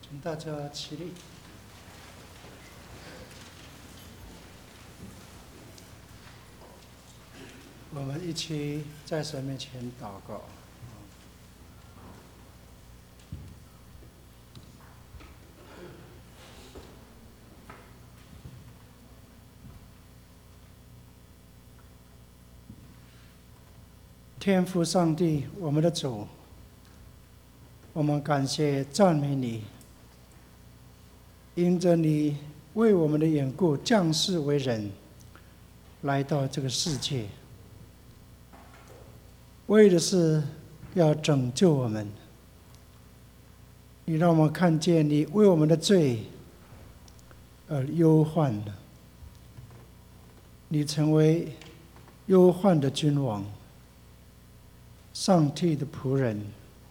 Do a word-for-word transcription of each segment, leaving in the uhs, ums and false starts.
请大家起立。我们一起在神面前祷告。天父上帝，我们的主，我们感谢赞美你，因着你为我们的缘故降世为人，来到这个世界，为的是要拯救我们。你让我们看见你为我们的罪而忧患了，你成为忧患的君王，上帝的仆人。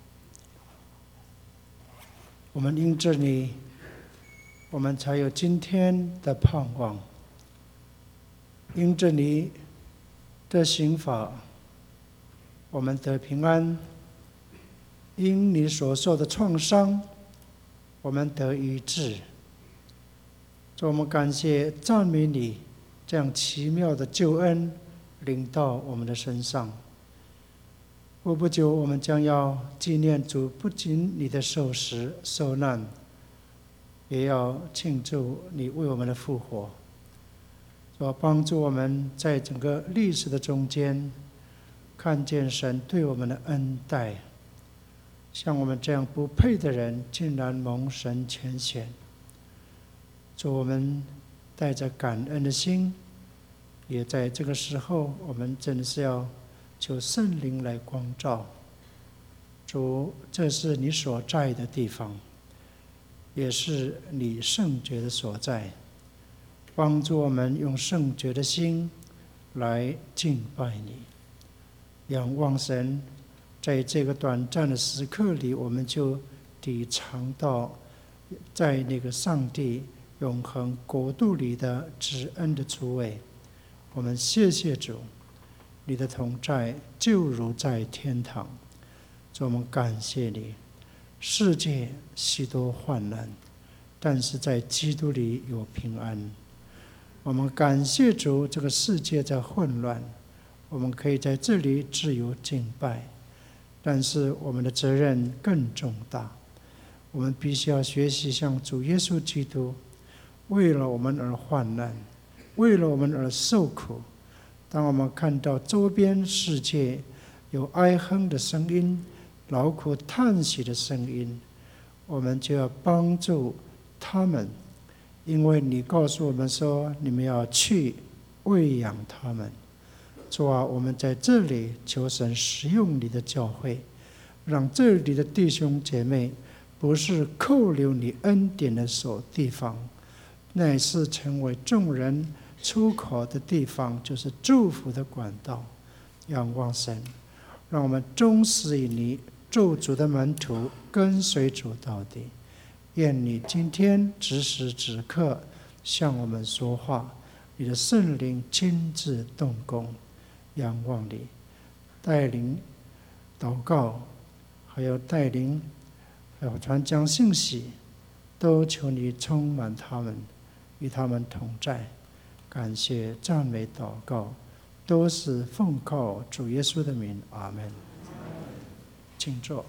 我们因着你，我们才有今天的盼望。因着你的刑罚，我们得平安；因你所受的创伤，我们得医治。主，我们感谢赞美你，这样奇妙的救恩临到我们的身上。过不久，我们将要纪念主不仅你的受死受难，也要庆祝你为我们的复活。主，帮助我们在整个历史的中间，看见神对我们的恩待，像我们这样不配的人，竟然蒙神拣选。主，我们带着感恩的心，也在这个时候，我们真的是要求圣灵来光照。主，这是你所在的地方，也是你圣洁的所在。帮助我们用圣洁的心来敬拜你，仰望神。在这个短暂的时刻里，我们就抵尝到在那个上帝永恒国度里的知恩的主位。我们谢谢主，你的同在就如在天堂。主，我们感谢你。世界许多患难，但是在基督里有平安。我们感谢主，这个世界在混乱，我们可以在这里自由敬拜，但是我们的责任更重大。我们必须要学习像主耶稣基督，为了我们而患难，为了我们而受苦。当我们看到周边世界有哀哼的声音，劳苦叹息的声音，我们就要帮助他们，因为你告诉我们说，你们要去喂养他们。主啊，我们在这里求神使用你的教会，让这里的弟兄姐妹不是扣留你恩典的所地方，乃是成为众人出口的地方，就是祝福的管道。仰望神，让我们忠实于你，做主的门徒，跟随主到底。愿你今天此时此刻向我们说话，你的圣灵亲自动工。仰望你带领祷告，还有带领还有传讲信息，都求你充满他们，与他们同在。感谢赞美祷告都是奉靠主耶稣的名，阿们。请坐。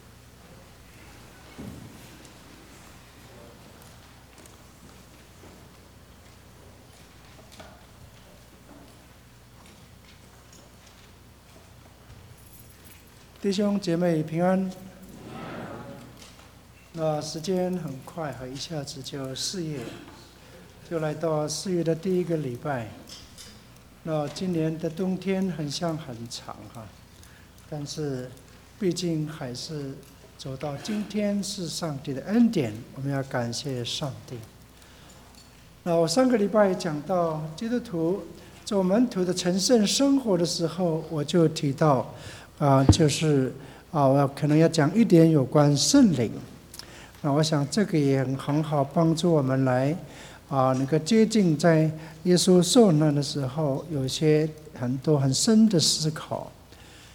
弟兄姐妹平安。那时间很快，一下子就四月，就来到四月的第一个礼拜。那今年的冬天很像很长哈，但是毕竟还是走到今天是上帝的恩典，我们要感谢上帝。那我上个礼拜讲到基督徒做门徒的成圣生活的时候，我就提到啊、呃，就是啊，我可能要讲一点有关圣灵。那我想这个也很好帮助我们来啊，能够接近在耶稣受难的时候，有些很多很深的思考。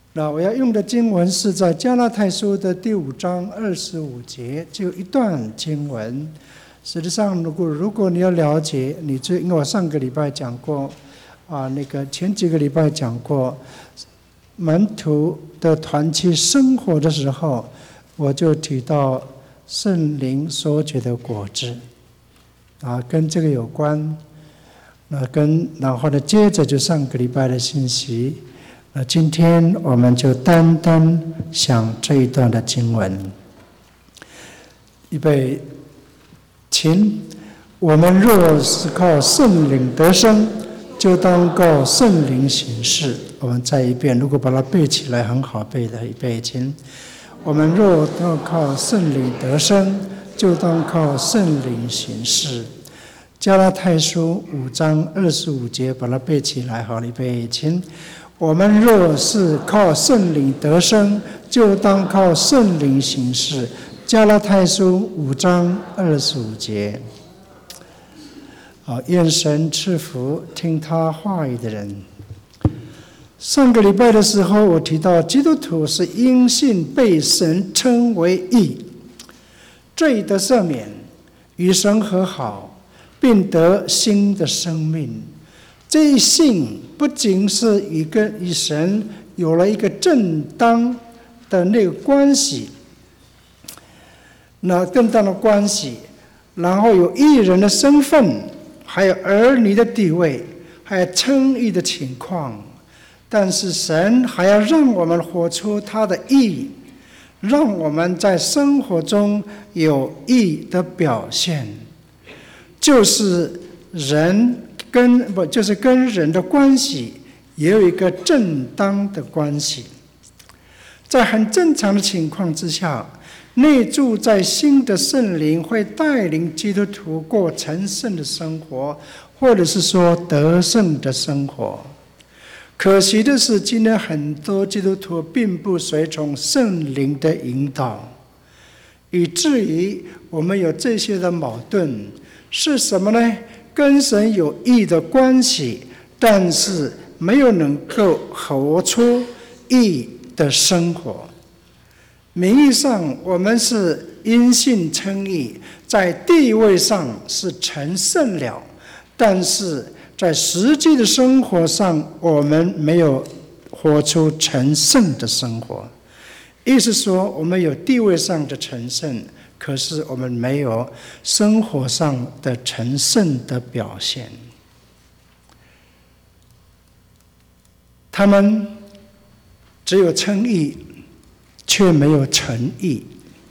那我要用的经文是在加拉太书的第五章二十五节，就一段经文。实际上，如果如果你要了解，你这因为我上个礼拜讲过，啊，那个前几个礼拜讲过，门徒的团契生活的时候，我就提到圣灵所结的果子，啊，跟这个有关。那跟然后呢，接着就上个礼拜的信息。那今天我们就单单想这一段的经文。预备，请我们若是靠圣灵得生，就当靠圣灵行事。我们再一遍，如果把它背起来，很好背的。预备，请我们若要靠圣灵得生，就当靠圣灵行事。加拉太书五章二十五节，把它背起来。好，预备，请我们若是靠圣灵得生，就当靠圣灵行事。加拉太书五章二十五节。好，愿神赐福听他话语的人。上个礼拜的时候，我提到基督徒是因信被神称为义，罪得赦免，与神和好，并得新的生命。这一信不仅是与跟与神有了一个正当的那个关系，那更大的关系，然后有义人的身份，还有儿女的地位，还有称义的情况。但是神还要让我们活出他的义，让我们在生活中有义的表现，就是人跟不就是跟人的关系也有一个正当的关系。在很正常的情况之下，内住在心的圣灵会带领基督徒过成圣的生活，或者是说得胜的生活。可惜的是，今天很多基督徒并不随从圣灵的引导，以至于我们有这些的矛盾。是什么呢？跟神有义的关系，但是没有能够活出义的生活。名义上我们是因信称义，在地位上是成圣了，但是在实际的生活上，我们没有活出成圣的生活。意思说，我们有地位上的成圣，可是我们没有生活上的成圣的表现。他们只有称义，却没有成义；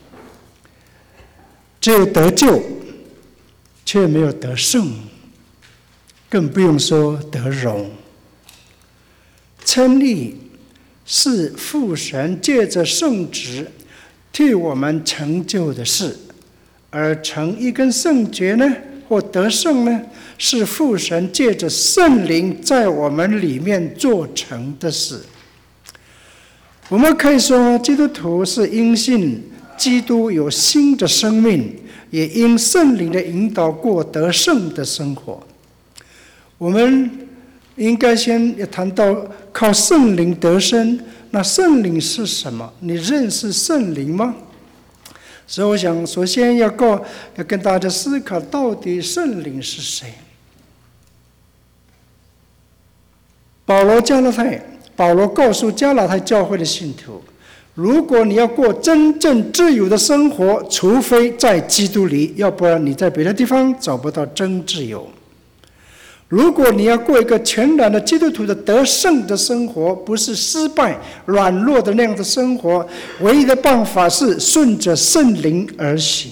只有得救，却没有得胜，更不用说得荣。称义是父神借着圣旨替我们成就的事，而成义跟圣洁呢，或得胜呢，是父神借着圣灵在我们里面做成的事。我们可以说，基督徒是因信基督有新的生命，也因圣灵的引导过得胜的生活。我们应该先要谈到靠圣灵得生。那圣灵是什么？你认识圣灵吗？所以我想首先要告要跟大家思考，到底圣灵是谁。保罗加拉太保罗告诉加拉太教会的信徒，如果你要过真正自由的生活，除非在基督里，要不然你在别的地方找不到真自由。如果你要过一个全然的基督徒的得胜的生活，不是失败软弱的那样的生活，唯一的办法是顺着圣灵而行。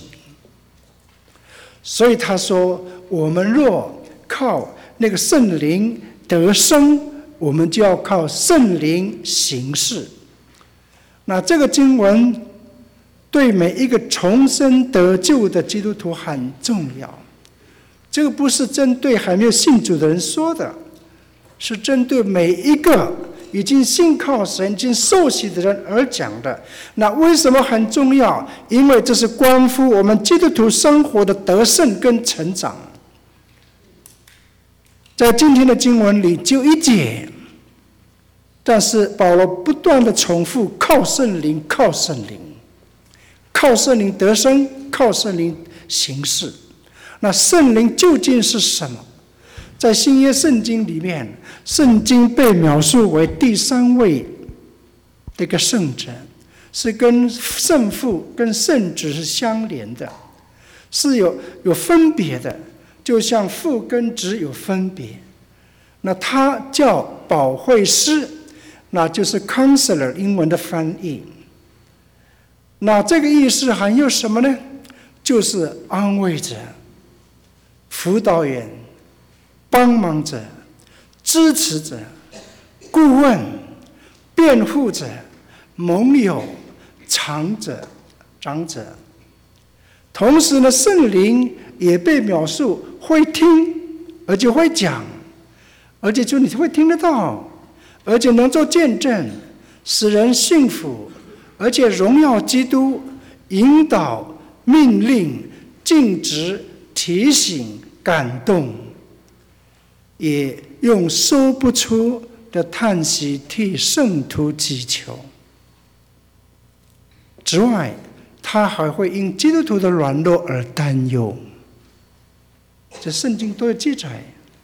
所以他说，我们若靠那个圣灵得生，我们就要靠圣灵行事。那这个经文对每一个重生得救的基督徒很重要。这个不是针对还没有信主的人说的，是针对每一个已经信靠神、已经受洗的人而讲的。那为什么很重要？因为这是关乎我们基督徒生活的得胜跟成长。在今天的经文里，就一节但是保罗不断的重复靠圣灵，靠圣灵，靠圣灵得生，靠圣灵行事。那圣灵究竟是什么？在新约圣经里面，圣经被描述为第三位的一个圣者，是跟圣父跟圣子是相连的，是有有分别的，就像父跟子有分别。那他叫保惠师，那就是 counselor 英文的翻译。那这个意思还有什么呢？就是安慰者、辅导员、帮忙者、支持者、顾问、辩护者、盟友、长者、长者。同时呢，圣灵也被描述会听，而且会讲，而且就你会听得到，而且能做见证，使人信服，而且荣耀基督，引导、命令、禁止、提醒、感动，也用说不出的叹息替圣徒祈求。之外，他还会因基督徒的软弱而担忧。这圣经都有记载。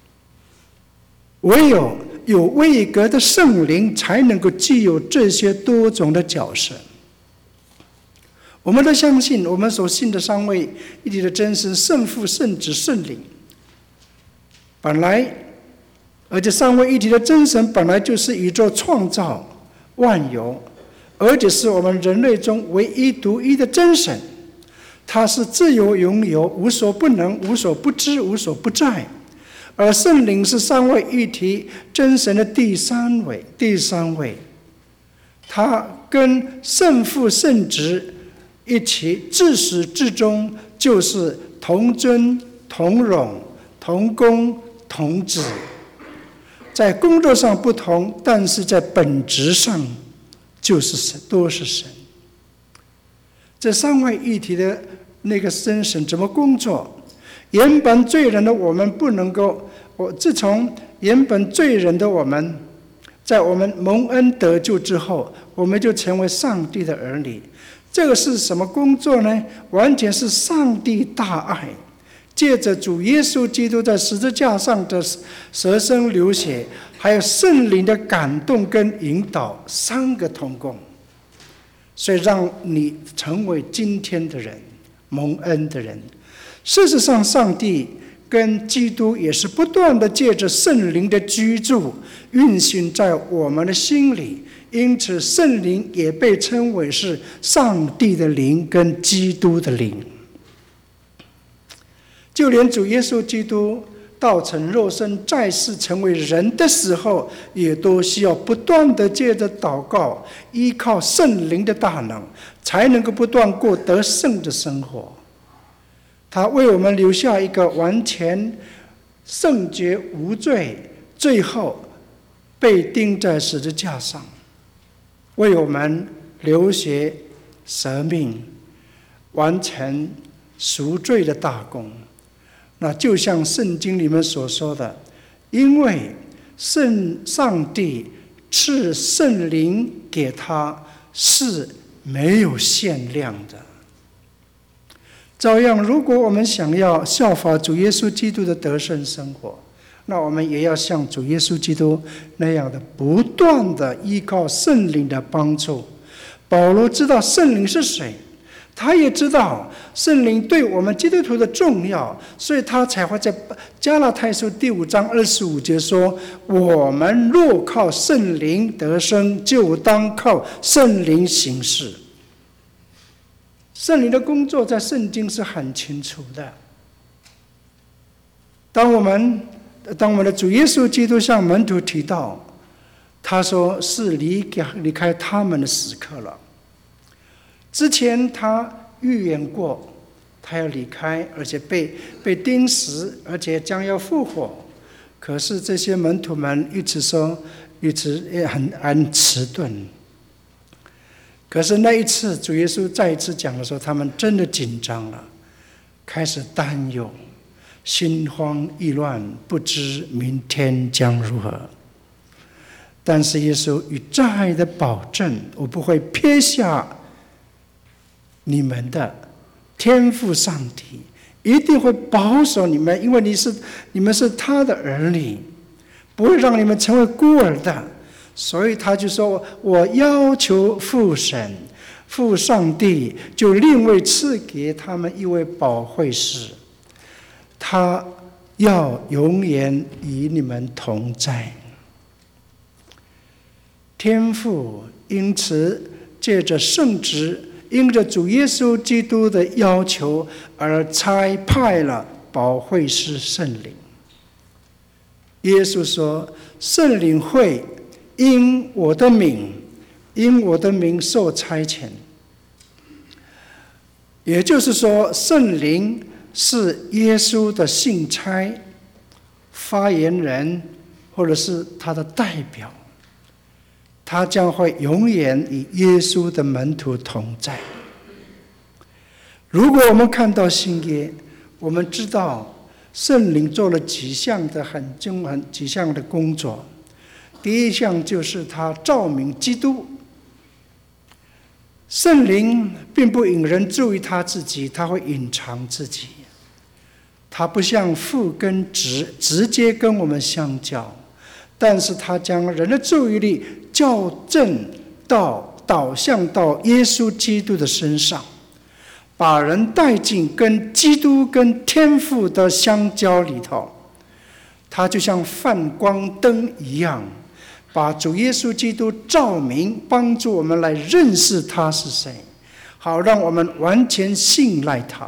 唯有有位格的圣灵，才能够具有这些多种的角色。我们都相信，我们所信的三位一体的真神，圣父、圣子、圣灵，本来，而且三位一体的真神本来就是宇宙创造万有，而且是我们人类中唯一独一的真神。他是自由拥有，无所不能，无所不知，无所不在。而圣灵是三位一体真神的第三位，第三位，他跟圣父、圣子一起，自始至终就是同尊、同荣、同工、同职。在工作上不同，但是在本质上就是神，都是神。这三位一体的那个真神怎么工作？原本罪人的我们不能够，我自从原本罪人的我们，在我们蒙恩得救之后，我们就成为上帝的儿女。这个是什么工作呢？完全是上帝大爱，借着主耶稣基督在十字架上的舍身流血，还有圣灵的感动跟引导，三个同工，所以让你成为今天的人，蒙恩的人。事实上，上帝跟基督也是不断的借着圣灵的居住运行在我们的心里，因此圣灵也被称为是上帝的灵跟基督的灵。就连主耶稣基督道成肉身在世成为人的时候，也都需要不断的借着祷告，依靠圣灵的大能，才能够不断过得胜的生活。他为我们留下一个完全圣洁无罪，最后被钉在十字架上，为我们流血舍命，完成赎罪的大功。那就像圣经里面所说的，因为圣上帝赐圣灵给他是没有限量的。照样，如果我们想要效法主耶稣基督的得胜生活，那我们也要像主耶稣基督那样的不断的依靠圣灵的帮助。保罗知道圣灵是谁，他也知道圣灵对我们基督徒的重要，所以他才会在加拉太书第五章二十五节说：我们若靠圣灵得生，就当靠圣灵行事。圣灵的工作在圣经是很清楚的。当我们当我们的主耶稣基督向门徒提到，他说是离开离开他们的时刻了。之前他预言过他要离开，而且被被钉死，而且将要复活。可是这些门徒们一直说，一直也很很迟钝。可是那一次主耶稣再一次讲的时候，他们真的紧张了，开始担忧，心慌意乱，不知明天将如何。 但是耶稣与再的保证，我不会撇下你们的，天父上帝一定会保守你们，因为你是你们是他的儿女，不会让你们成为孤儿的。所以他就说，我要求父神父上帝就另外赐给他们一位保惠师，他要永远与你们同在。天父因此借着圣旨，因着主耶稣基督的要求而差派了保惠师圣灵。耶稣说，圣灵会因我的名因我的名受差遣。也就是说，圣灵是耶稣的信差、发言人，或者是他的代表，他将会永远与耶稣的门徒同在。如果我们看到新约，我们知道圣灵做了几项的很重很几项的工作。第一项就是他照明基督。圣灵并不引人注意他自己，他会隐藏自己。他不像父跟子直接跟我们相交，但是他将人的注意力校正到导向到耶稣基督的身上，把人带进跟基督跟天父的相交里头。他就像泛光灯一样，把主耶稣基督照明，帮助我们来认识他是谁，好让我们完全信赖他。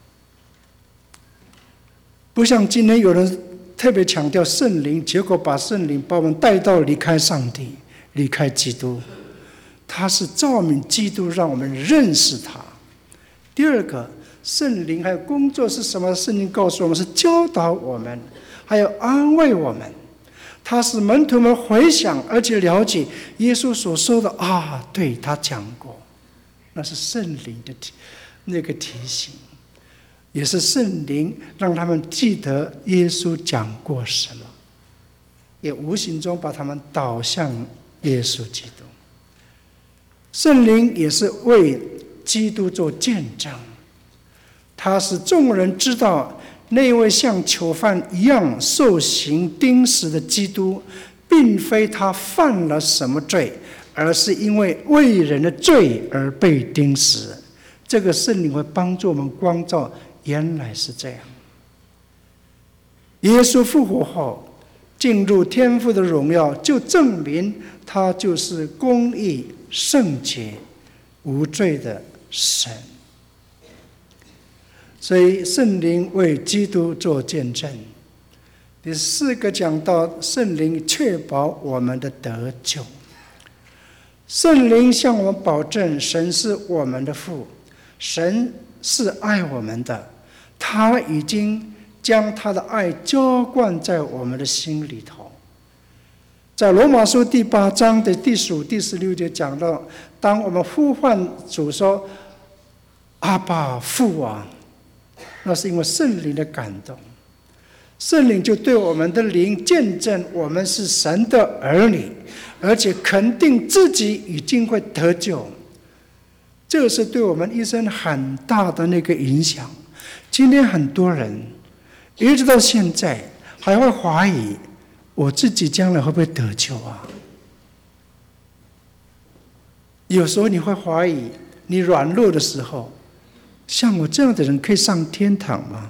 不像今天有人特别强调圣灵，结果把圣灵把我们带到离开上帝，离开基督。他是照明基督，让我们认识他。第二个，圣灵还有工作是什么？圣灵告诉我们是教导我们，还有安慰我们。他使门徒们回想而且了解耶稣所说的啊，对，他讲过，那是圣灵的那个提醒，也是圣灵让他们记得耶稣讲过什么，也无形中把他们导向耶稣基督。圣灵也是为基督做见证，他使众人知道那位像囚犯一样受刑钉死的基督，并非他犯了什么罪，而是因为为人的罪而被钉死。这个圣灵会帮助我们光照，原来是这样。耶稣复活后进入天父的荣耀，就证明他就是公义、圣洁、无罪的神。所以圣灵为基督做见证。第四个讲到圣灵确保我们的得救。圣灵向我们保证，神是我们的父，神是爱我们的，他已经将他的爱浇灌在我们的心里头。在罗马书第八章的第十五、第十六节讲到，当我们呼唤主说阿爸父啊，那是因为圣灵的感动，圣灵就对我们的灵见证我们是神的儿女，而且肯定自己已经会得救。这是对我们一生很大的那个影响。今天很多人一直到现在还会怀疑，我自己将来会不会得救啊？有时候你会怀疑，你软弱的时候，像我这样的人可以上天堂吗？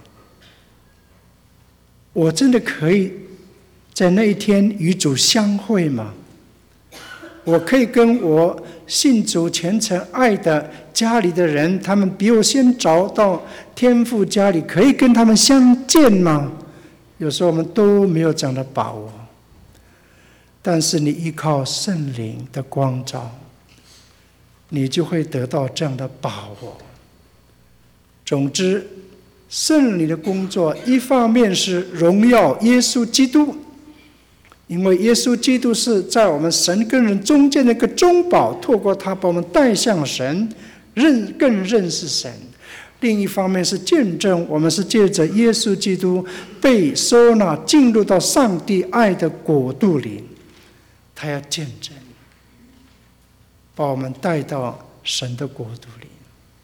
我真的可以在那一天与主相会吗？我可以跟我信主虔诚爱的家里的人，他们比我先找到天父家里，可以跟他们相见吗？有时候我们都没有这样的把握。但是你依靠圣灵的光照，你就会得到这样的把握。总之，圣灵的工作一方面是荣耀耶稣基督，因为耶稣基督是在我们神跟人中间的一个中保，透过他把我们带向神，认更认识神。另一方面是见证我们是借着耶稣基督被收纳进入到上帝爱的国度里， 他要见证，把我们带到神的国度里。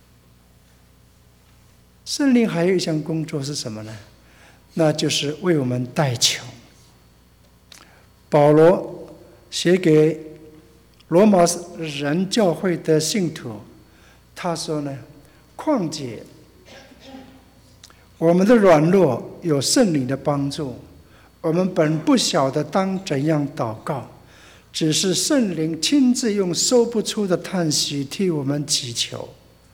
圣灵还有一项工作是什么呢？那就是为我们代求。保罗写给罗马人教会的信徒，他说呢，况且我们的软弱有圣灵的帮助，我们本不晓得当怎样祷告，只是圣灵亲自用说不出的叹息替我们祈求。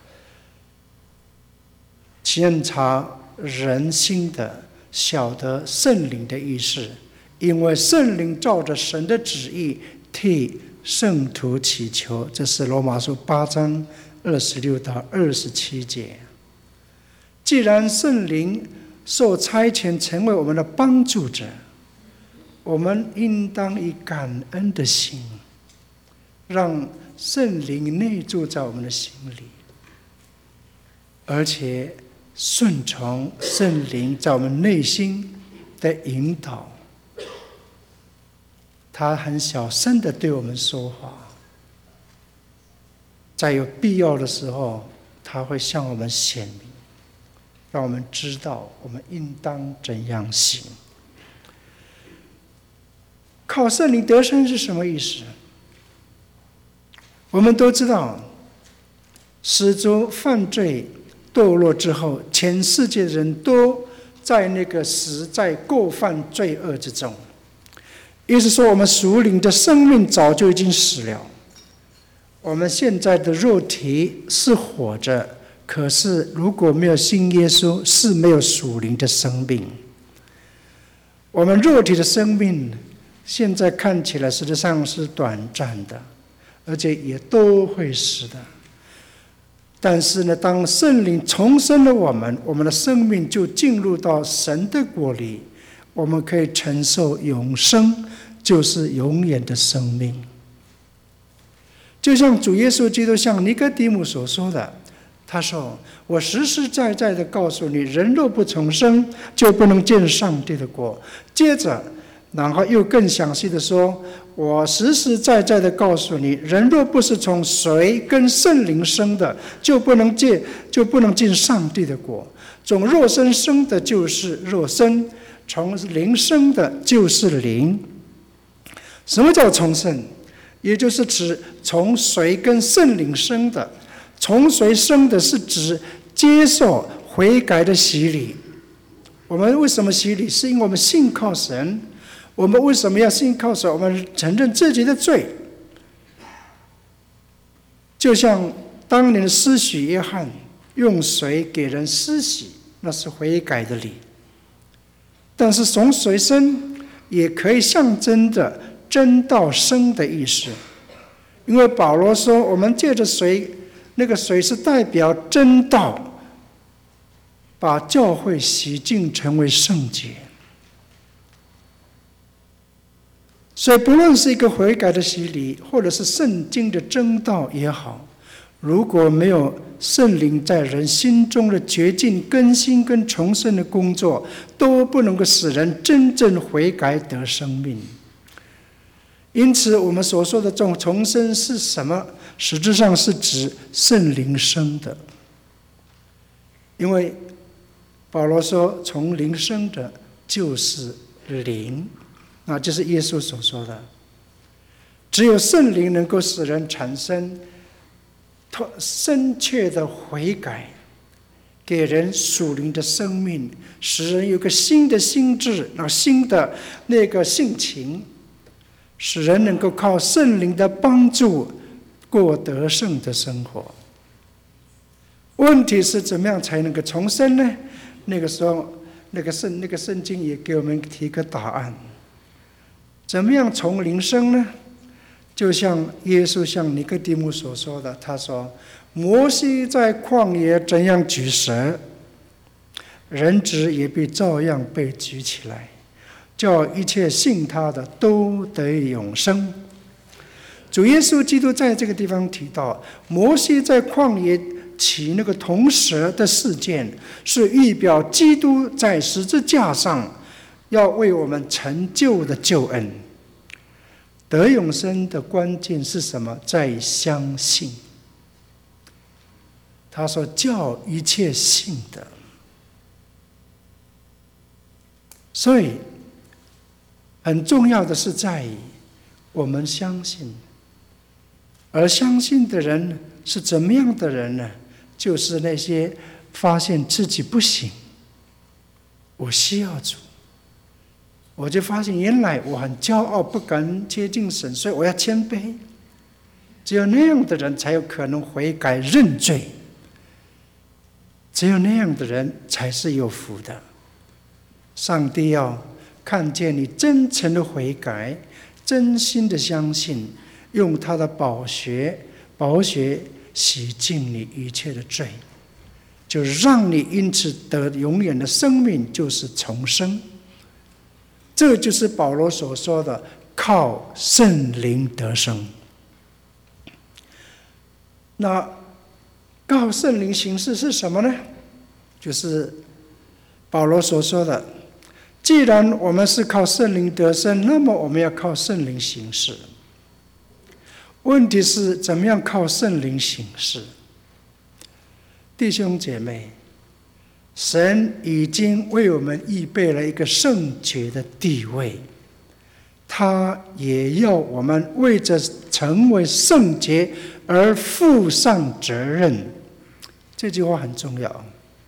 鉴察人心的，晓得圣灵的意思，因为圣灵照着神的旨意替圣徒祈求。这是罗马书八章二十六到二十七节。既然圣灵受差遣成为我们的帮助者，我们应当以感恩的心，让圣灵内住在我们的心里，而且顺从圣灵在我们内心的引导。他很小声地对我们说话，在有必要的时候，他会向我们显明，让我们知道我们应当怎样行。靠圣灵得生是什么意思？我们都知道，始祖犯罪堕落之后，全世界的人都在那个死在过犯罪恶之中。意思说，我们属灵的生命早就已经死了。我们现在的肉体是活着，可是如果没有信耶稣，是没有属灵的生命。我们肉体的生命现在看起来实际上是短暂的，而且也都会死的。但是呢，当圣灵重生了我们，我们的生命就进入到神的国里，我们可以承受永生，就是永远的生命。就像主耶稣基督向尼哥底母所说的，他说，我实实在在的告诉你，人若不重生，就不能见上帝的国。接着然后又更详细的说，我实实在在的告诉你，人若不是从水跟圣灵生的，就不能进就不能进上帝的国。从肉身生的就是肉身，从灵生的就是灵。什么叫重生？也就是指从水跟圣灵生的。从水生的是指接受悔改的洗礼。我们为什么洗礼？是因为我们信靠神。我们为什么要信靠神？我们承认自己的罪。就像当年施洗约翰用水给人施洗，那是悔改的礼。但是从水生也可以象征着真道生的意思，因为保罗说，我们借着水，那个水是代表真道，把教会洗净成为圣洁。所以不论是一个悔改的洗礼，或者是圣经的真道也好，如果没有圣灵在人心中的洁净、更新跟重生的工作，都不能够使人真正悔改得生命。因此我们所说的这种重生是什么？实质上是指圣灵生的。因为保罗说，从灵生的就是灵，那就是耶稣所说的，只有圣灵能够使人产生深切的悔改，给人属灵的生命，使人有个新的心智，那新的那个性情，使人能够靠圣灵的帮助过得胜的生活。问题是怎么样才能够重生呢？那个时候那个圣那个圣经也给我们提个答案。怎么样从灵生呢？就像耶稣向尼哥底母所说的，他说，摩西在旷野怎样举蛇，人子也必照样被举起来，叫一切信他的都得永生。主耶稣基督在这个地方提到，摩西在旷野起那个铜蛇的事件，是预表基督在十字架上要为我们成就的救恩。 得永生的关键是什么？在于相信。他说：“叫一切信的。”所以，很重要的是在于我们相信，而相信的人是怎么样的人呢？就是那些发现自己不行，我需要主，我就发现原来我很骄傲，不敢接近神，所以我要谦卑。只有那样的人才有可能悔改认罪，只有那样的人才是有福的。上帝要看见你真诚的悔改，真心的相信，用他的宝血宝血洗净你一切的罪，就让你因此得永远的生命，就是重生。这就是保罗所说的靠圣灵得生。那靠圣灵行事是什么呢？就是保罗所说的，既然我们是靠圣灵得生，那么我们要靠圣灵行事。问题是怎么样靠圣灵行事？弟兄姐妹，神已经为我们预备了一个圣洁的地位，他也要我们为着成为圣洁而负上责任。这句话很重要。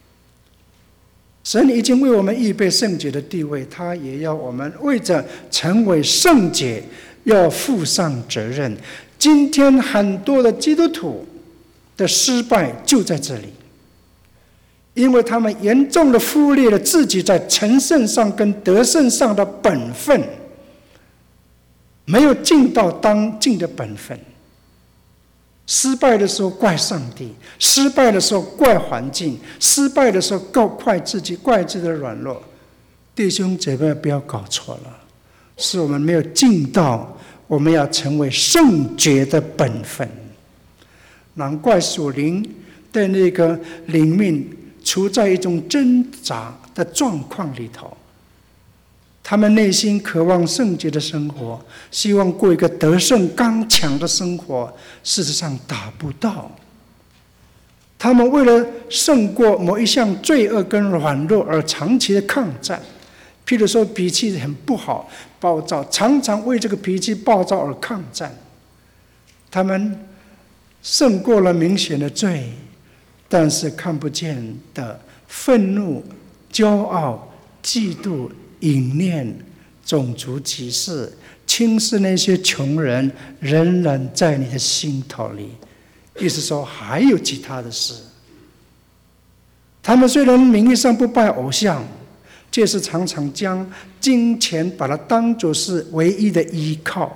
神已经为我们预备圣洁的地位，他也要我们为着成为圣洁要负上责任。今天很多的基督徒的失败就在这里，因为他们严重的忽略了自己在成圣上跟得胜上的本分，没有尽到当尽的本分。失败的时候怪上帝，失败的时候怪环境，失败的时候告怪自己，怪自己的软弱。弟兄姐妹，不要搞错了，是我们没有尽到我们要成为圣洁的本分。难怪属灵的那个灵命处在一种挣扎的状况里头，他们内心渴望圣洁的生活，希望过一个得胜刚强的生活，事实上达不到。他们为了胜过某一项罪恶跟软弱而长期的抗战，譬如说脾气很不好、暴躁，常常为这个脾气暴躁而抗战。他们胜过了明显的罪，但是看不见的愤怒、骄傲、嫉妒、淫念、种族歧视、轻视那些穷人，仍然在你的心头里。意思说还有其他的事。他们虽然名义上不拜偶像，却是常常将金钱把它当作是唯一的依靠。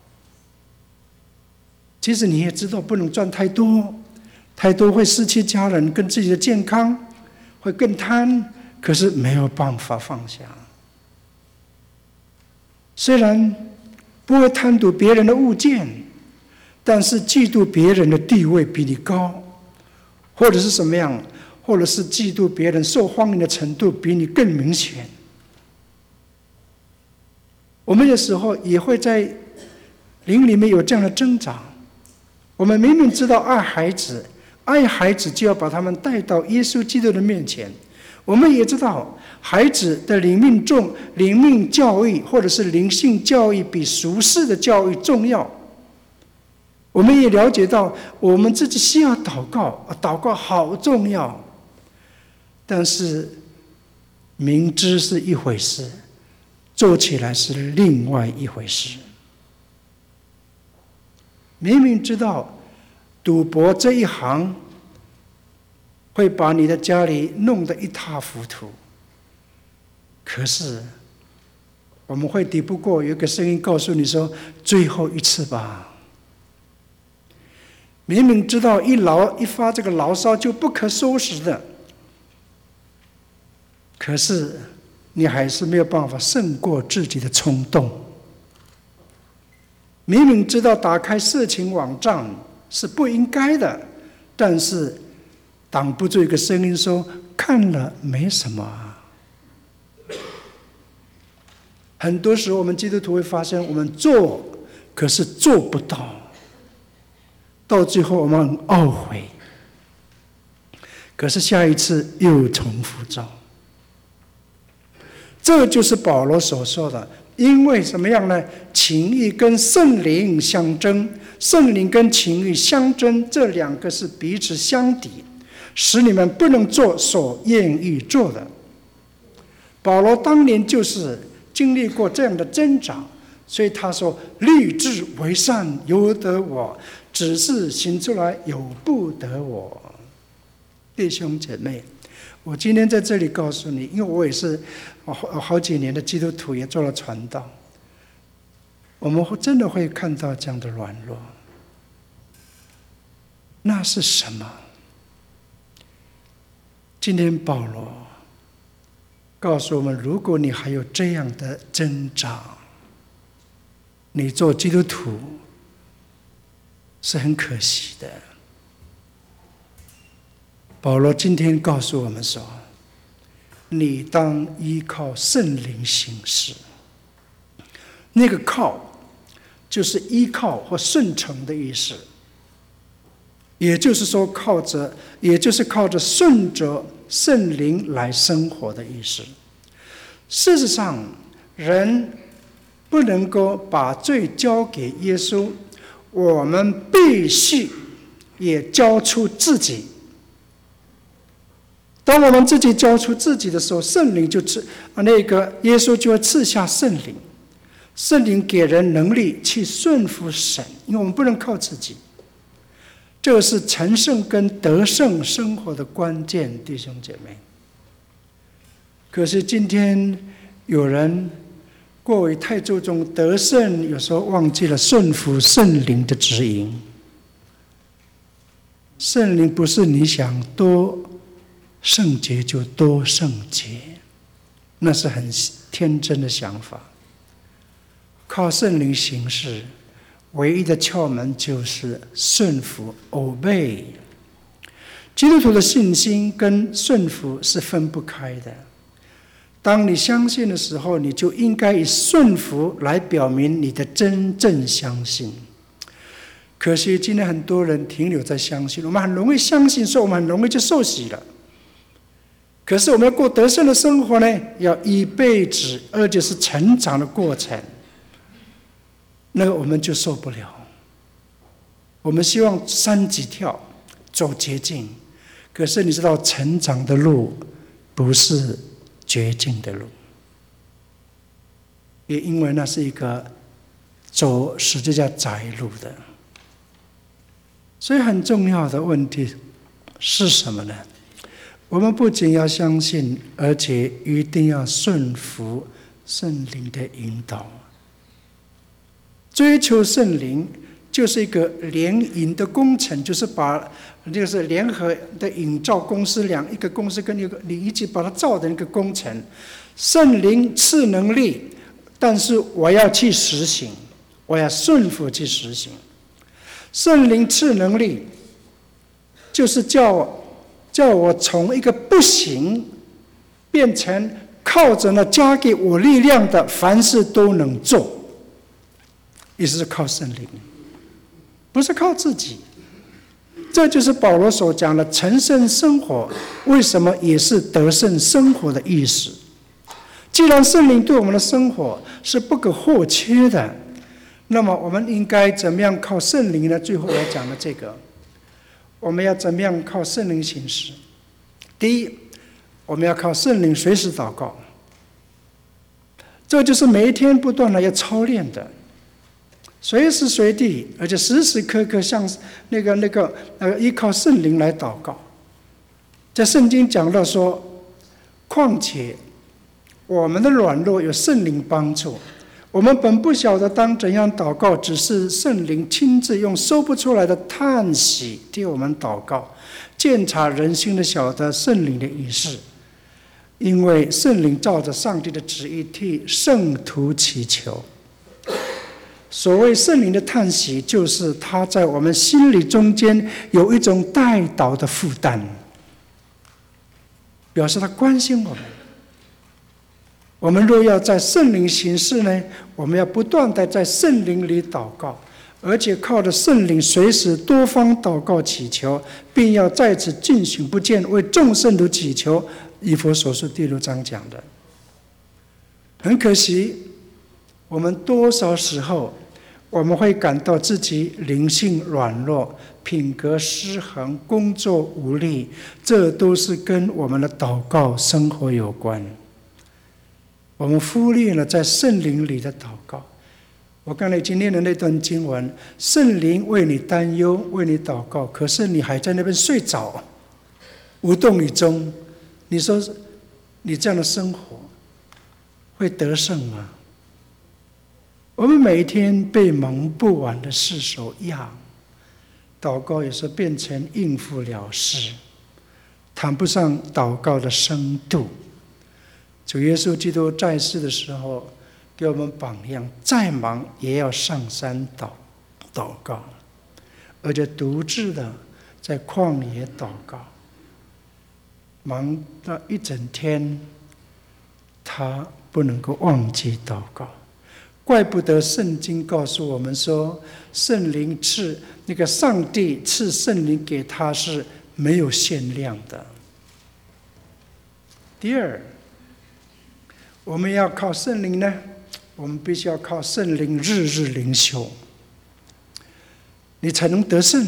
其实你也知道不能赚太多，太多会失去家人跟自己的健康，会更贪，可是没有办法放下。虽然不会贪图别人的物件，但是嫉妒别人的地位比你高，或者是什么样，或者是嫉妒别人受欢迎的程度比你更明显。我们有时候也会在灵里面有这样的挣扎。我们明明知道爱孩子，爱孩子就要把他们带到耶稣基督的面前。我们也知道孩子的灵命重，灵命教育或者是灵性教育比俗世的教育重要。我们也了解到我们自己需要祷告，祷告好重要。但是明知是一回事，做起来是另外一回事。明明知道赌博这一行会把你的家里弄得一塌糊涂，可是我们会抵不过有一个声音告诉你说，最后一次吧。明明知道一牢一发这个牢骚就不可收拾的，可是你还是没有办法胜过自己的冲动。明明知道打开色情网站是不应该的，但是挡不住一个声音说，看了没什么啊。很多时候我们基督徒会发现，我们做可是做不到，到最后我们很懊悔。可是下一次又重复造，这就是保罗所说的。因为怎么样呢？情欲跟圣灵相争，圣灵跟情欲相争，这两个是彼此相抵，使你们不能做所愿意做的。保罗当年就是经历过这样的挣扎，所以他说：“立志为善，由得我；只是行出来，由不得我。”弟兄姐妹，我今天在这里告诉你，因为我也是好几年的基督徒，也做了传道，我们真的会看到这样的软弱。那是什么？今天保罗告诉我们，如果你还有这样的挣扎，你做基督徒是很可惜的。保罗今天告诉我们说，你当依靠圣灵行事。那个靠就是依靠或顺从的意思，也就是说靠着，也就是靠着顺着圣灵来生活的意思。事实上，人不能够把罪交给耶稣，我们必须也交出自己。当我们自己交出自己的时候，圣灵就赐那个耶稣就会赐下圣灵，圣灵给人能力去顺服神，因为我们不能靠自己。这是成圣跟得胜生活的关键，弟兄姐妹。可是今天有人过于太注重得胜，有时候忘记了顺服圣灵的指引。圣灵不是你想多圣洁就多圣洁，那是很天真的想法。靠圣灵行事，唯一的窍门就是顺服 obey。 基督徒的信心跟顺服是分不开的。当你相信的时候，你就应该以顺服来表明你的真正相信。可惜今天很多人停留在相信，我们很容易相信，所以我们很容易就受洗了。可是我们要过得胜的生活呢，要一辈子，而且是成长的过程，那个我们就受不了。我们希望三级跳，走捷径，可是你知道成长的路不是捷径的路，也因为那是一个走十字架窄路的。所以很重要的问题是什么呢？我们不仅要相信，而且一定要顺服圣灵的引导。追求圣灵就是一个联营的工程，就是把就是联合的营造公司两一个公司跟一个你一起把它造的一个工程。圣灵赐能力，但是我要去实行，我要顺服去实行。圣灵赐能力，就是叫我叫我从一个不行变成靠着那加给我力量的，凡事都能做。也是靠圣灵，不是靠自己。这就是保罗所讲的成圣生活，为什么也是得胜生活的意思。既然圣灵对我们的生活是不可或缺的，那么我们应该怎么样靠圣灵呢？最后我讲的这个，我们要怎么样靠圣灵行事？第一，我们要靠圣灵随时祷告，这就是每一天不断的要操练的。随时随地，而且时时刻刻向那个那个呃依靠圣灵来祷告。在圣经讲到说，况且我们的软弱有圣灵帮助，我们本不晓得当怎样祷告，只是圣灵亲自用说不出来的叹息替我们祷告，鉴察人心的晓得圣灵的意思，因为圣灵照着上帝的旨意替圣徒祈求。所谓圣灵的叹息，就是他在我们心里中间有一种代祷的负担，表示他关心我们。 我们若要在圣灵行事呢，我们要不断的在圣灵里祷告，而且靠着圣灵随时多方祷告祈求，并要在此进行不见，为众圣徒祈求。以弗所书第六章讲的。很可惜，我们多少时候我们会感到自己灵性软弱、品格失衡、工作无力，这都是跟我们的祷告生活有关。我们忽略了在圣灵里的祷告。我刚才已经念的那段经文，圣灵为你担忧，为你祷告，可是你还在那边睡着，无动于衷。你说你这样的生活会得胜吗？我们每一天被忙不完的事所压，祷告也是变成应付了事，谈不上祷告的深度。主耶稣基督在世的时候给我们榜样，再忙也要上山祷祷告，而且独自的在旷野祷告，忙到一整天，他不能够忘记祷告。怪不得圣经告诉我们说，圣灵赐那个上帝赐圣灵给他是没有限量的。第二，我们要靠圣灵呢，我们必须要靠圣灵日日灵修，你才能得胜。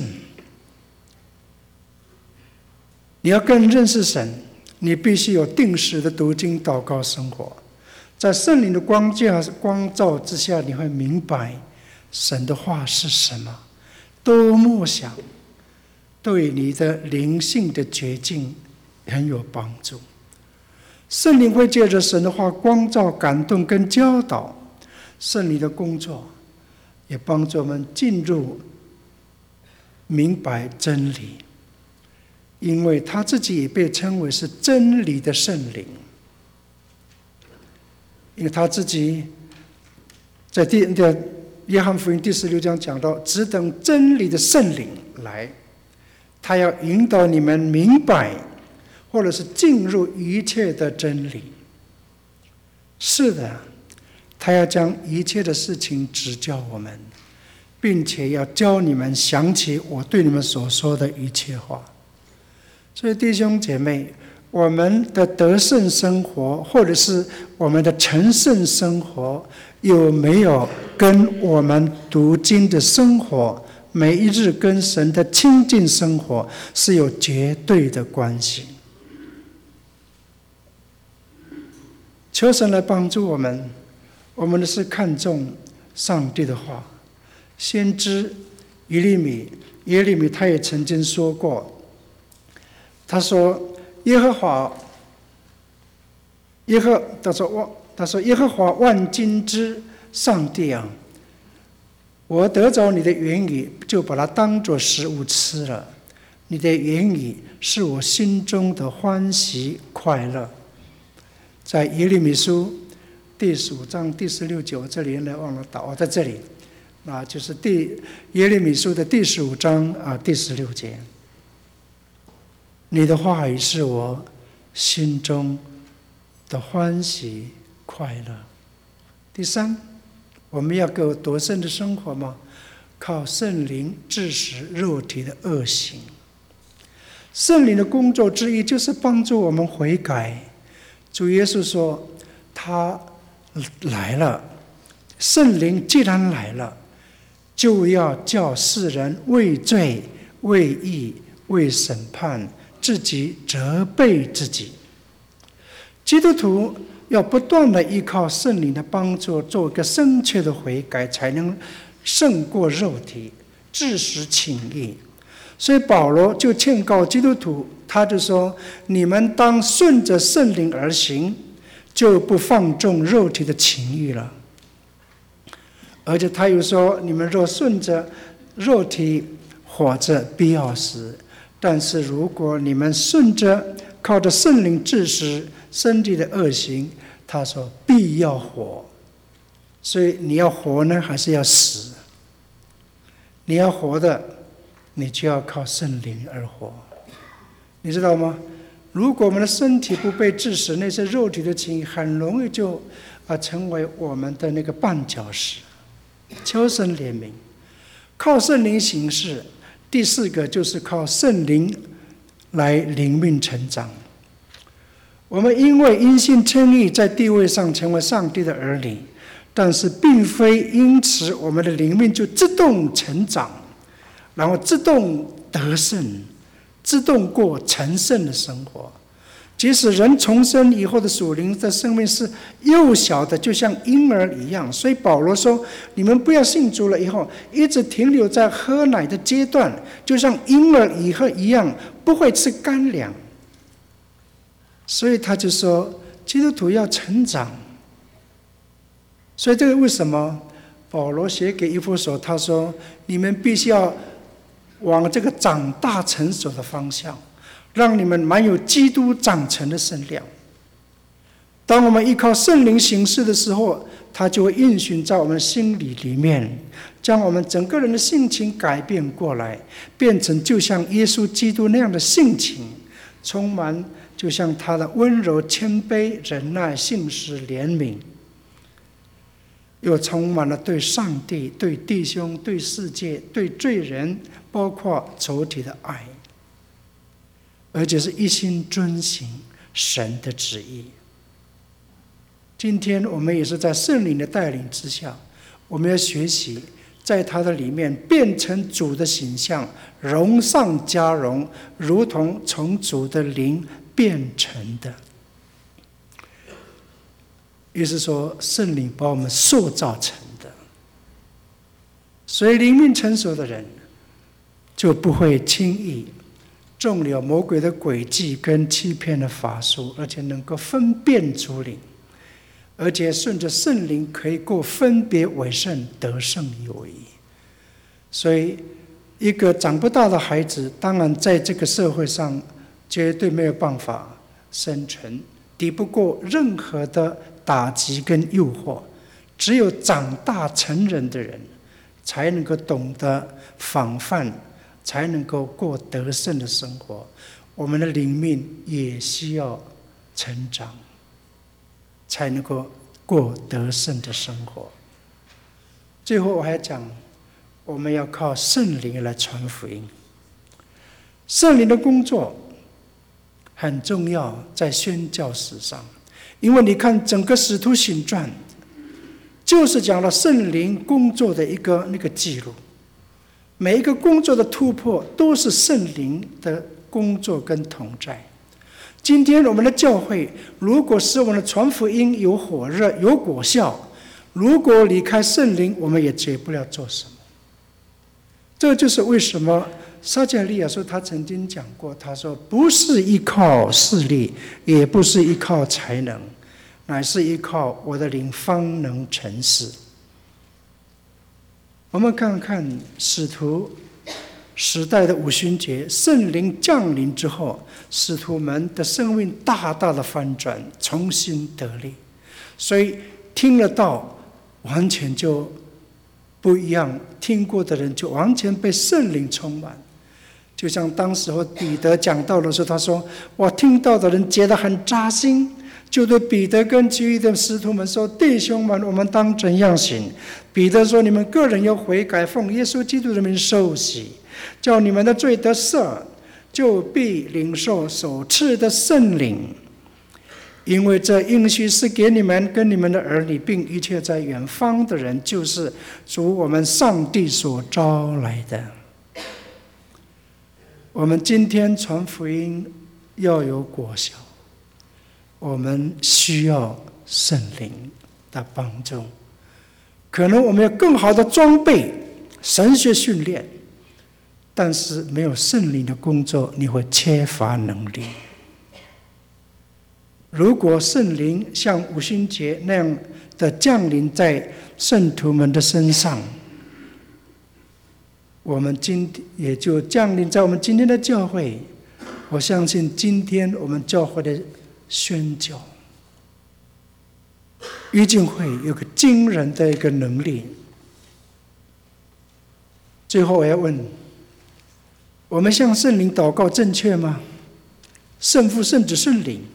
你要更认识神，你必须有定时的读经祷告生活。在圣灵的光照光照之下，你会明白神的话是什么，多默想，对你的灵性的洁净很有帮助。圣灵会借着神的话光照、感动跟教导，圣灵的工作也帮助我们进入明白真理，因为他自己也被称为是真理的圣灵。因为他自己在第约翰福音第十六章讲到，只等真理的圣灵来，他要引导你们明白，或者是进入一切的真理。是的，他要将一切的事情指教我们，并且要教你们想起我对你们所说的一切话。所以弟兄姐妹，我们的得胜生活，或者是我们的成圣生活，有没有跟我们读经的生活，每一日跟神的亲近生活是有绝对的关系。求神来帮助我们，我们的是看重上帝的话。先知耶利米，耶利米他也曾经说过，他说耶和华，耶和他说他说耶和华万军之上帝啊，我得着你的言语，就把它当作食物吃了。你的言语是我心中的欢喜快乐。在耶利米书第十五章第十六九，这里原来忘了打哦，在这里，那就是第耶利米书的第十五章啊第十六节。你的话语是我心中的欢喜快乐。第三，我们要过得胜的生活吗？靠圣灵治死肉体的恶行。圣灵的工作之一就是帮助我们悔改。主耶稣说他来了，圣灵既然来了，就要叫世人为罪、为义、为审判，自己责备自己。基督徒要不断的依靠圣灵的帮助，做一个正确的悔改，才能胜过肉体，治死情欲。所以保罗就劝告基督徒，他就说：你们当顺着圣灵而行，就不放纵肉体的情欲了。而且他又说：你们若顺着肉体活着，必要死；但是如果你们顺着靠着圣灵治死身体的恶行，他说必要活。所以你要活呢，还是要死？你要活的，你就要靠圣灵而活。你知道吗？ 如果我们的身体不被致死，那些肉体的情欲很容易就啊成为我们的那个绊脚石。求神怜悯，靠圣灵行事。第四个就是靠圣灵来灵命成长。我们因为因信称义，在地位上成为上帝的儿女，但是并非因此我们的灵命就自动成长，然后自动得胜，自动过成圣的生活。即使人重生以后的属灵的生命是幼小的，就像婴儿一样。所以保罗说，你们不要信主了以后一直停留在喝奶的阶段，就像婴儿以后一样，不会吃干粮。所以他就说基督徒要成长。所以这个为什么保罗写给以弗所，他说你们必须要往这个长大成熟的方向，让你们满有基督长成的身量。当我们依靠圣灵行事的时候，他就会运行在我们心里里面，将我们整个人的性情改变过来，变成就像耶稣基督那样的性情，充满就像他的温柔、谦卑、忍耐、信实、怜悯，又充满了对上帝、对弟兄、对世界、对罪人，包括仇敌的爱，而且是一心遵行神的旨意。今天我们也是在圣灵的带领之下，我们要学习在他的里面变成主的形象，荣上加荣，如同从主的灵变成的。也就是说，圣灵把我们塑造成的。所以灵命成熟的人就不会轻易中了魔鬼的诡计跟欺骗的法术，而且能够分辨主灵，而且顺着圣灵可以过分别为圣，得胜有余。所以一个长不大的孩子，当然在这个社会上绝对没有办法生存，抵不过任何的打击跟诱惑。只有长大成人的人才能够懂得防范，才能够过得胜的生活。我们的灵命也需要成长，才能够过得胜的生活。最后我还讲，我们要靠圣灵来传福音。圣灵的工作很重要，在宣教史上，因为你看整个使徒行传就是讲了圣灵工作的一个那个记录，每一个工作的突破都是圣灵的工作跟同在。今天我们的教会如果使我们的传福音有火热有果效，如果离开圣灵，我们也解不了做什么。这就是为什么撒迦利亚说，他曾经讲过，他说不是依靠势力，也不是依靠才能，乃是依靠我的灵方能成事。我们看看使徒时代的五旬节，圣灵降临之后，使徒们的生命大大的翻转，重新得力。所以听了道完全就不一样，听过的人就完全被圣灵充满。就像当时候彼得讲道的时候，他说我听到的人觉得很扎心，就对彼得跟其余的使徒们说，弟兄们，我们当怎样行？彼得说，你们个人要悔改，奉耶稣基督的名受洗，叫你们的罪得赦，就必领受所赐的圣灵。因为这应许是给你们跟你们的儿女，并一切在远方的人，就是主我们上帝所招来的。我们今天传福音要有果效，我们需要圣灵的帮助。可能我们有更好的装备，神学训练，但是没有圣灵的工作，你会缺乏能力。如果圣灵像五旬节那样的降临在圣徒们的身上，我们今天也就降临在我们今天的教会。我相信今天我们教会的宣教一定会有个惊人的一个能力。最后我要问，我们向圣灵祷告正确吗？ 圣父、圣子、圣灵。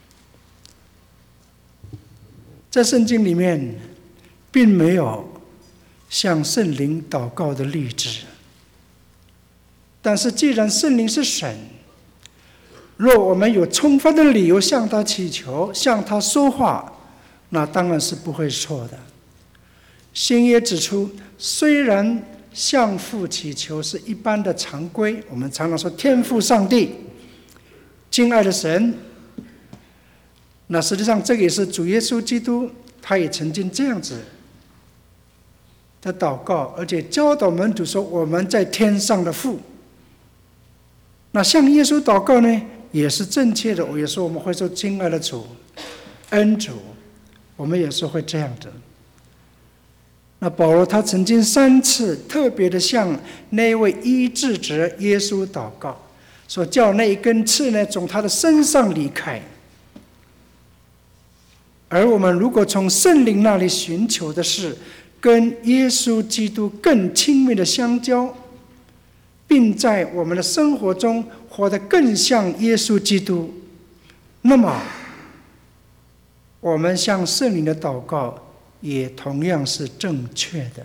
在圣经里面，并没有向圣灵祷告的例子。但是，既然圣灵是神，若我们有充分的理由向他祈求、向他说话，那当然是不会错的。新约指出，虽然向父祈求是一般的常规，我们常常说天父上帝、敬爱的神，那实际上这个也是主耶稣基督，他也曾经这样子的祷告，而且教导门徒说我们在天上的父。那向耶稣祷告呢，也是正确的。我也说我们会说亲爱的主、恩主，我们也是会这样的。那保罗他曾经三次特别的向那位医治者耶稣祷告，说叫那一根刺呢从他的身上离开。而我们如果从圣灵那里寻求的是跟耶稣基督更亲密的相交，并在我们的生活中活得更像耶稣基督，那么我们向圣灵的祷告也同样是正确的。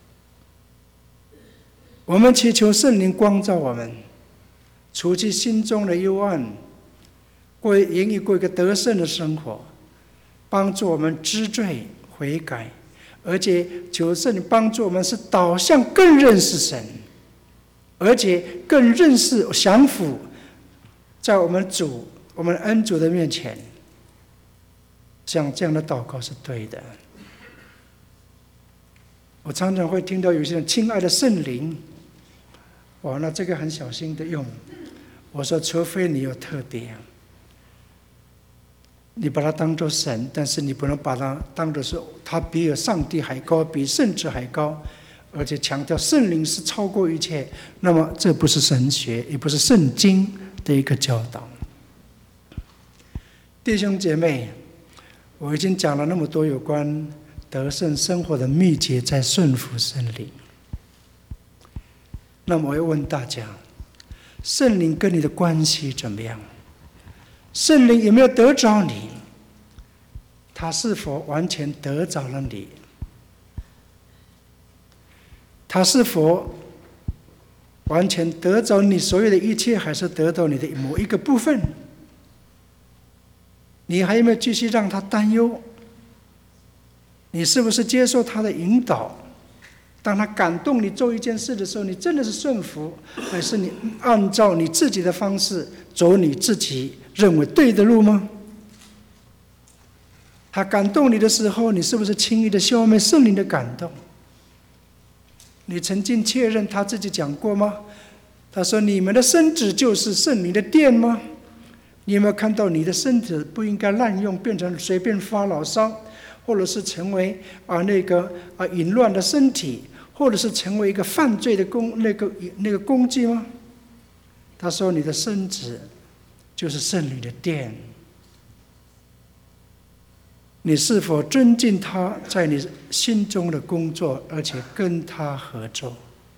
我们祈求圣灵光照我们，除去心中的幽暗，过言语过一个得胜的生活，帮助我们知罪悔改，而且求圣灵帮助我们是导向更认识神，而且更认识降服在我们主、我们恩主的面前。像这样的祷告是对的。我常常会听到有些人亲爱的圣灵，哇，那这个很小心的用。我说，除非你有特别，你把它当作神，但是你不能把它当作是它比上帝还高，比圣子还高，而且强调圣灵是超过一切，那么这不是神学，也不是圣经的一个教导。弟兄姐妹，我已经讲了那么多有关得胜生活的秘诀，在顺服圣灵。那么我要问大家，圣灵跟你的关系怎么样？圣灵有没有得着你？他是否完全得着了你？他是否完全得着你所有的一切，还是得到你的某一个部分？你还有没有继续让他担忧？你是不是接受他的引导？当他感动你做一件事的时候，你真的是顺服，还是你按照你自己的方式走你自己认为对的路吗？他感动你的时候，你是不是轻易的消灭圣灵的感动？你曾经确认他自己讲过吗？他说：“你们的身子就是圣灵的殿吗？”你有没有看到你的身子不应该滥用，变成随便发牢骚，或者是成为啊那个啊淫乱的身体，或者是成为一个犯罪的工那个那个工具吗？他说：“你的身子就是圣灵的殿。”你是否尊敬他在你心中的工作，而且跟他合作？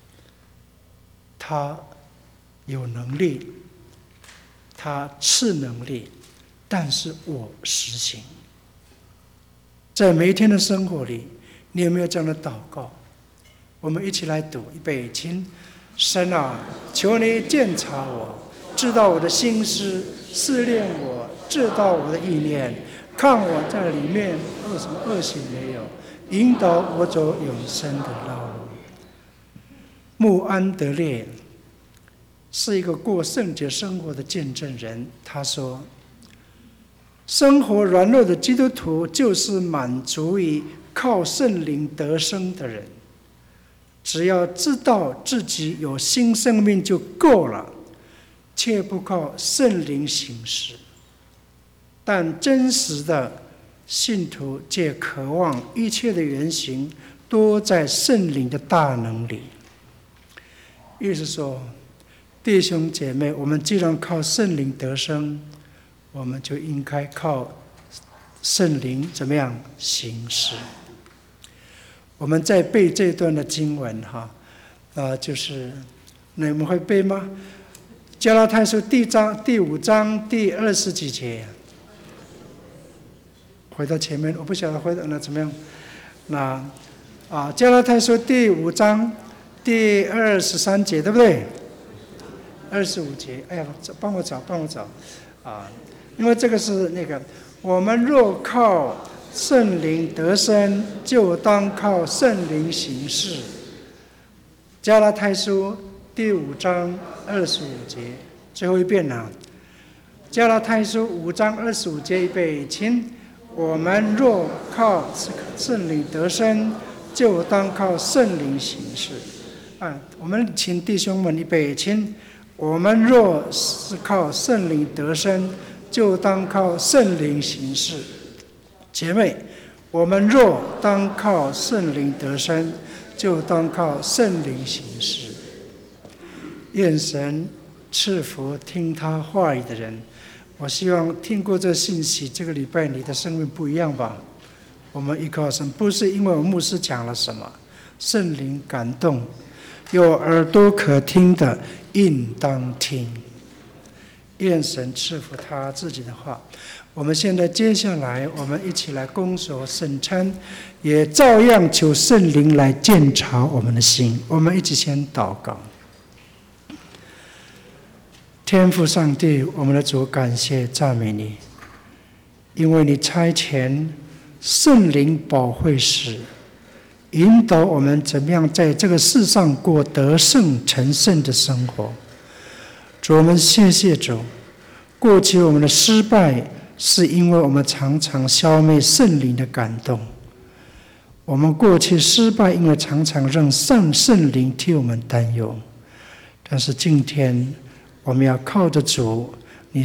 他有能力，他赐能力，但是我实行。在每一天的生活里，你有没有这样的祷告？我们一起来读，预备，请。神啊，求你鉴察我，知道我的心思，试炼我，知道我的意念，看我在里面恶什么恶行没有，引导我走永生的道路。穆安德烈是一个过圣洁生活的见证人，他说：“生活软弱的基督徒就是满足于靠圣灵得生的人。只要知道自己有新生命就够了，切不靠圣灵行事。但真实的信徒皆渴望一切的原型多在圣灵的大能里。”意思说，弟兄姐妹，我们既然靠圣灵得生，我们就应该靠圣灵怎么样行事。我们在背这段的经文哈，啊、呃，就是你们会背吗？ 加拉太书第章第五章第二十几节，回到前面，我不晓得回到那怎么样。那啊，加拉太书第五章第二十三节，对不对？二十五节，哎呀，帮我找，帮我找啊！因为这个是那个，我们若靠圣灵得生，就当靠圣灵行事。加拉太书第五章二十五节，最后一遍了。加拉太书五章二十五节，预备，请。我们若靠圣灵得生，就当靠圣灵行事。啊，我们请弟兄们预备，请。我们若是靠圣灵得生，就当靠圣灵行事。姐妹，我们若当靠圣灵得生，就当靠圣灵行事。愿神赐福听他话语的人。我希望听过这信息，这个礼拜你的生命不一样吧？我们依靠神，不是因为我牧师讲了什么，圣灵感动，有耳朵可听的，应当听。愿神赐福他自己的话。我们现在接下来，我们一起来恭守圣餐，也照样求圣灵来鉴察我们的心。我们一起先祷告。天父上帝，我们的主，感谢赞美你，因为你差遣圣灵保惠师，引导我们怎么样在这个世上过得胜成圣的生活。主，我们谢谢主，过去我们的失败是因为我们常常消灭圣灵的感动，我们过去失败因为常常让上圣灵替我们担忧。但是今天我们要靠着主，